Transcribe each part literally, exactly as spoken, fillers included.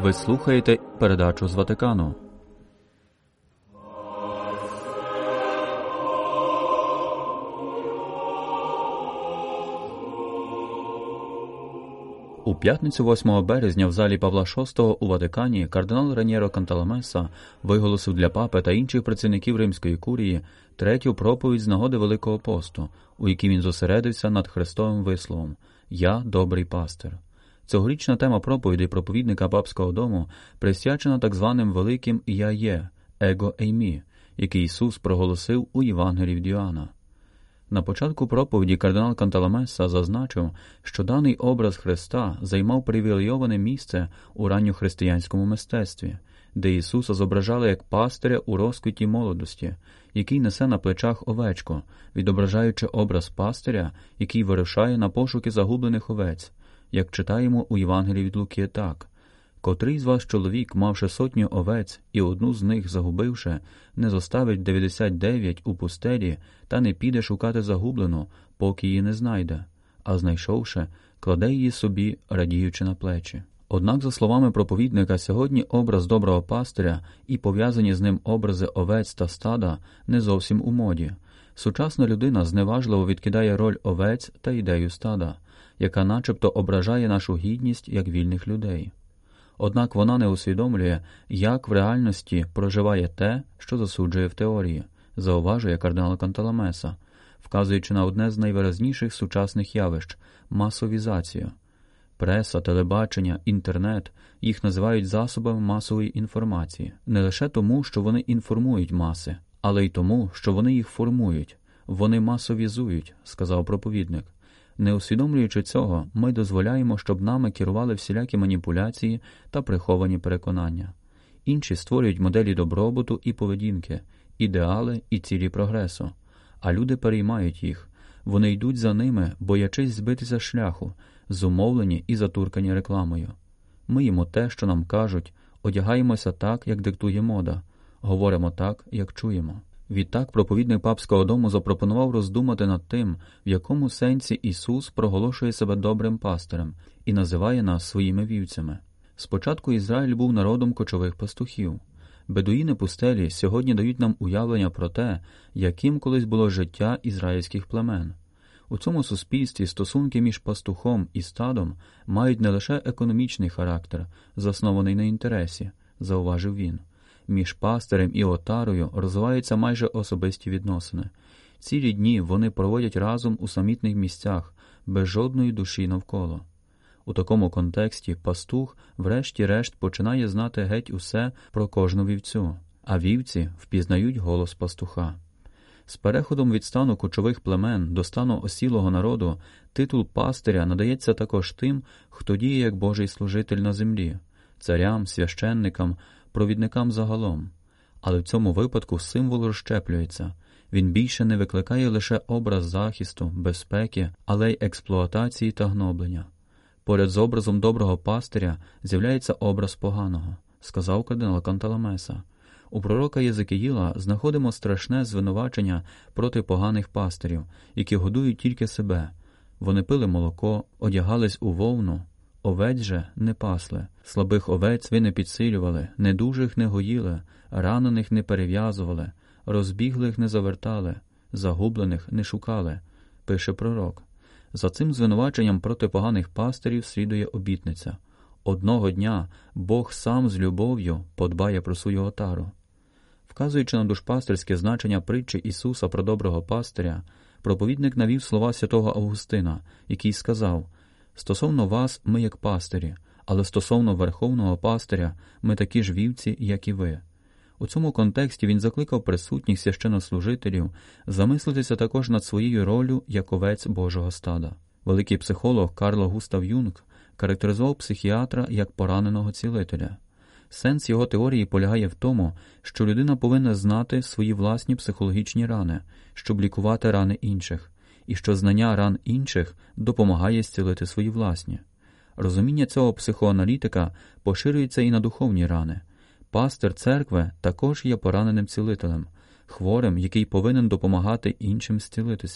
Ви слухаєте передачу з Ватикану. У п'ятницю восьмого березня в залі Павла шостого у Ватикані кардинал Раньєро Канталамеса виголосив для папи та інших працівників Римської курії третю проповідь з нагоди Великого посту, у якій він зосередився над Христовим висловом «Я – добрий пастир». Цьогорічна тема проповідей проповідника папського дому присвячена так званим великим «Я є» – «Его еймі», який Ісус проголосив у Євангелії від Йоанна. На початку проповіді кардинал Канталамеса зазначив, що даний образ Христа займав привілейоване місце у ранньохристиянському мистецтві, де Ісуса зображали як пастиря у розквіті молодості, який несе на плечах овечку, відображаючи образ пастиря, який вирушає на пошуки загублених овець, як читаємо у Євангелії від Луки так. «Котрий з вас чоловік, мавши сотню овець, і одну з них загубивши, не зоставить дев'ятдесят дев'ять у пустелі та не піде шукати загублену, поки її не знайде, а знайшовши, кладе її собі, радіючи на плечі». Однак, за словами проповідника, сьогодні образ доброго пастиря і пов'язані з ним образи овець та стада не зовсім у моді. Сучасна людина зневажливо відкидає роль овець та ідею стада, яка начебто ображає нашу гідність як вільних людей. Однак вона не усвідомлює, як в реальності проживає те, що засуджує в теорії, зауважує кардинал Канталамеса, вказуючи на одне з найвиразніших сучасних явищ – масовізацію. Преса, телебачення, інтернет – їх називають засобами масової інформації. Не лише тому, що вони інформують маси, але й тому, що вони їх формують. Вони масовізують, сказав проповідник. Не усвідомлюючи цього, ми дозволяємо, щоб нами керували всілякі маніпуляції та приховані переконання. Інші створюють моделі добробуту і поведінки, ідеали і цілі прогресу. А люди переймають їх. Вони йдуть за ними, боячись збитися з шляху, зумовлені і затуркані рекламою. Ми їмо те, що нам кажуть, одягаємося так, як диктує мода, говоримо так, як чуємо. Відтак проповідник папського дому запропонував роздумати над тим, в якому сенсі Ісус проголошує себе добрим пастирем і називає нас своїми вівцями. Спочатку Ізраїль був народом кочових пастухів. Бедуїни пустелі сьогодні дають нам уявлення про те, яким колись було життя ізраїльських племен. У цьому суспільстві стосунки між пастухом і стадом мають не лише економічний характер, заснований на інтересі, зауважив він. Між пастирем і отарою розвиваються майже особисті відносини. Цілі дні вони проводять разом у самітних місцях, без жодної душі навколо. У такому контексті пастух врешті-решт починає знати геть усе про кожну вівцю, а вівці впізнають голос пастуха. З переходом від стану кочових племен до стану осілого народу титул пастиря надається також тим, хто діє як Божий служитель на землі – царям, священникам, провідникам загалом. Але в цьому випадку символ розщеплюється. Він більше не викликає лише образ захисту, безпеки, але й експлуатації та гноблення. Поряд з образом доброго пастиря з'являється образ поганого, сказав кардинал Канталамеса. У пророка Єзекіїла знаходимо страшне звинувачення проти поганих пастирів, які годують тільки себе. Вони пили молоко, одягались у вовну, овець же не пасли, слабих овець ви не підсилювали, недужих не гоїли, ранених не перев'язували, розбіглих не завертали, загублених не шукали, пише пророк. За цим звинуваченням проти поганих пастирів слідує обітниця. Одного дня Бог сам з любов'ю подбає про свою отару. Вказуючи на душпастирське значення притчі Ісуса про доброго пастиря, проповідник навів слова святого Августина, який сказав: «Стосовно вас ми як пастирі, але стосовно верховного пастиря ми такі ж вівці, як і ви». У цьому контексті він закликав присутніх священнослужителів замислитися також над своєю роллю як овець Божого стада. Великий психолог Карло Густав Юнг характеризував психіатра як пораненого цілителя. Сенс його теорії полягає в тому, що людина повинна знати свої власні психологічні рани, щоб лікувати рани інших, і що знання ран інших допомагає зцілити свої власні. Розуміння цього психоаналітика поширюється і на духовні рани. Пастир церкви також є пораненим цілителем, хворим, який повинен допомагати іншим зцілитися,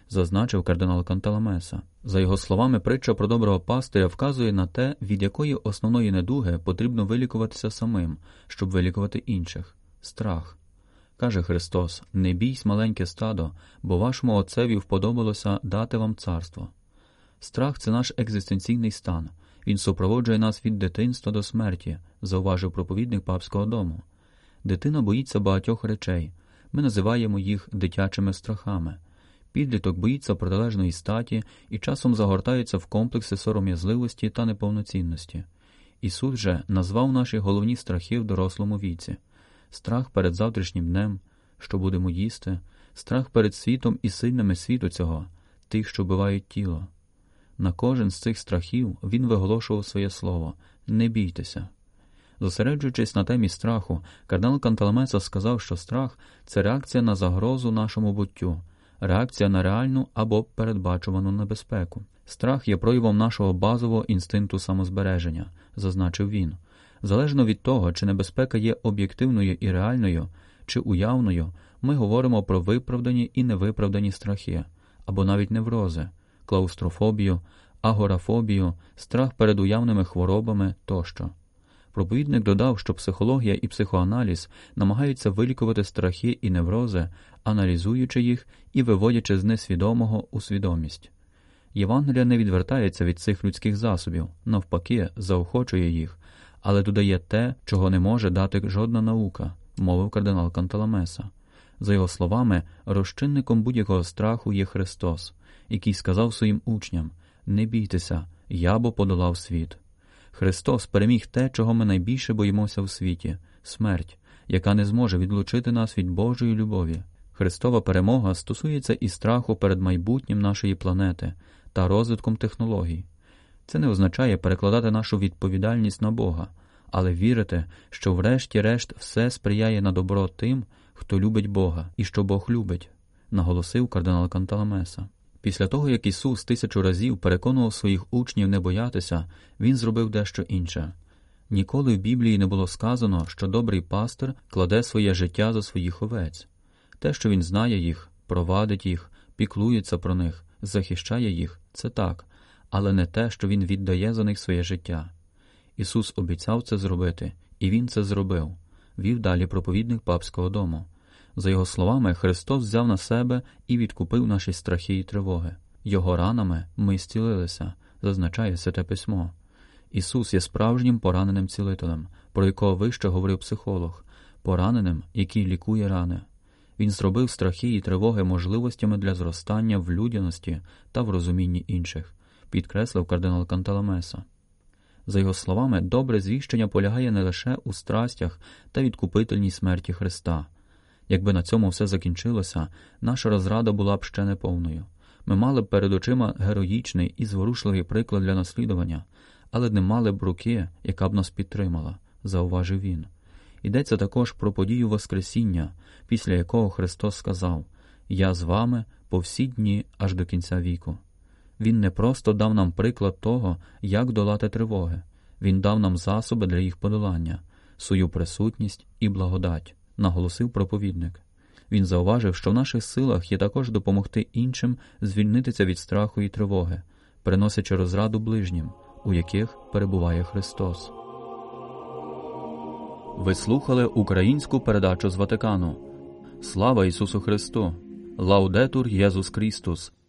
зазначив кардинал Канталамеса. За його словами, притча про доброго пастиря вказує на те, від якої основної недуги потрібно вилікуватися самим, щоб вилікувати інших – страх. Каже Христос: «Не бійсь, маленьке стадо, бо вашому Отцеві вподобалося дати вам царство». Страх – це наш екзистенційний стан. Він супроводжує нас від дитинства до смерті, зауважив проповідник папського дому. Дитина боїться багатьох речей. Ми називаємо їх дитячими страхами. Підліток боїться протилежної статі і часом загортається в комплекси сором'язливості та неповноцінності. Ісус же назвав наші головні страхи в дорослому віці. Страх перед завтрашнім днем, що будемо їсти, страх перед світом і сильними світу цього, тих, що вбивають тіло. На кожен з цих страхів він виголошував своє слово «Не бійтеся». Зосереджуючись на темі страху, кардинал Канталамеса сказав, що страх – це реакція на загрозу нашому буттю, реакція на реальну або передбачувану небезпеку. Страх є проявом нашого базового інстинкту самозбереження, зазначив він. Залежно від того, чи небезпека є об'єктивною і реальною, чи уявною, ми говоримо про виправдані і невиправдані страхи, або навіть неврози, клаустрофобію, агорафобію, страх перед уявними хворобами тощо. Проповідник додав, що психологія і психоаналіз намагаються вилікувати страхи і неврози, аналізуючи їх і виводячи з несвідомого у свідомість. Євангелія не відвертається від цих людських засобів, навпаки, заохочує їх, але додає те, чого не може дати жодна наука, мовив кардинал Канталамеса. За його словами, розчинником будь-якого страху є Христос, який сказав своїм учням: «Не бійтеся, я бо подолав світ». Христос переміг те, чого ми найбільше боїмося в світі – смерть, яка не зможе відлучити нас від Божої любові. Христова перемога стосується і страху перед майбутнім нашої планети та розвитком технологій. Це не означає перекладати нашу відповідальність на Бога, але вірити, що врешті-решт все сприяє на добро тим, хто любить Бога і що Бог любить, наголосив кардинал Канталамеса. Після того, як Ісус тисячу разів переконував своїх учнів не боятися, Він зробив дещо інше. Ніколи в Біблії не було сказано, що добрий пастир кладе своє життя за своїх овець. Те, що він знає їх, провадить їх, піклується про них, захищає їх – це так, але не те, що він віддає за них своє життя. Ісус обіцяв це зробити, і Він це зробив, вів далі проповідник папського дому. За його словами, Христос взяв на себе і відкупив наші страхи і тривоги. Його ранами ми зцілилися, зазначає Святе Письмо. Ісус є справжнім пораненим цілителем, про якого вище говорив психолог, пораненим, який лікує рани. Він зробив страхи і тривоги можливостями для зростання в людяності та в розумінні інших, підкреслив кардинал Канталамеса. За його словами, добре звіщення полягає не лише у страстях та відкупительній смерті Христа. Якби на цьому все закінчилося, наша розрада була б ще неповною. Ми мали б перед очима героїчний і зворушливий приклад для наслідування, але не мали б руки, яка б нас підтримала, зауважив він. Йдеться також про подію Воскресіння, після якого Христос сказав: «Я з вами по всі дні аж до кінця віку». Він не просто дав нам приклад того, як долати тривоги. Він дав нам засоби для їх подолання, свою присутність і благодать, наголосив проповідник. Він зауважив, що в наших силах є також допомогти іншим звільнитися від страху і тривоги, приносячи розраду ближнім, у яких перебуває Христос. Ви слухали українську передачу з Ватикану. Слава Ісусу Христу! Лаудетур Єсус Христос!